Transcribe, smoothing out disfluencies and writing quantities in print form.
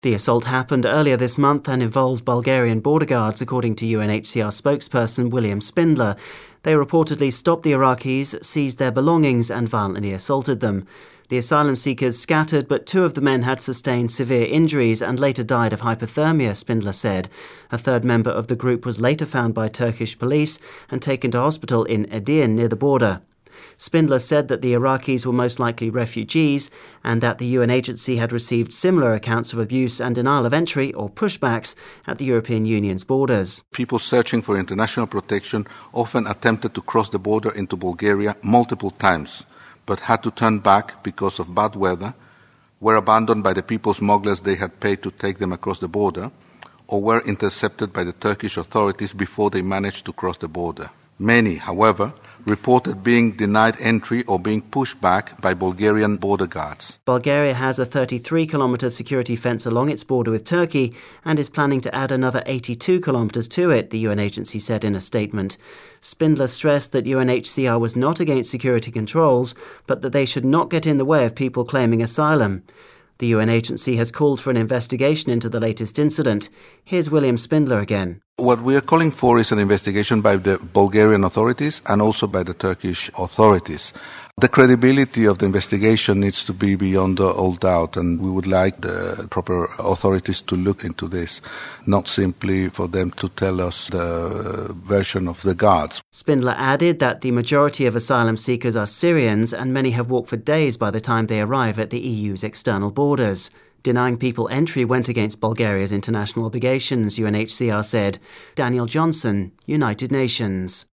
The assault happened earlier this month and involved Bulgarian border guards, according to UNHCR spokesperson William Spindler. They reportedly stopped the Iraqis, seized their belongings and violently assaulted them. The asylum seekers scattered, but 2 of the men had sustained severe injuries and later died of hypothermia, Spindler said. A third member of the group was later found by Turkish police and taken to hospital in Edirne near the border. Spindler said that the Iraqis were most likely refugees and that the UN agency had received similar accounts of abuse and denial of entry or pushbacks at the European Union's borders. People searching for international protection often attempted to cross the border into Bulgaria multiple times, but had to turn back because of bad weather, were abandoned by the people smugglers they had paid to take them across the border, or were intercepted by the Turkish authorities before they managed to cross the border. Many, however, reported being denied entry or being pushed back by Bulgarian border guards. Bulgaria has a 33-kilometre security fence along its border with Turkey and is planning to add another 82 kilometres to it, the UN agency said in a statement. Spindler stressed that UNHCR was not against security controls, but that they should not get in the way of people claiming asylum. The UN agency has called for an investigation into the latest incident. Here's William Spindler again. What we are calling for is an investigation by the Bulgarian authorities and also by the Turkish authorities. The credibility of the investigation needs to be beyond all doubt, and we would like the proper authorities to look into this, not simply for them to tell us the version of the guards. Spindler added that the majority of asylum seekers are Syrians and many have walked for days by the time they arrive at the EU's external borders. Denying people entry went against Bulgaria's international obligations, UNHCR said. Daniel Johnson, United Nations.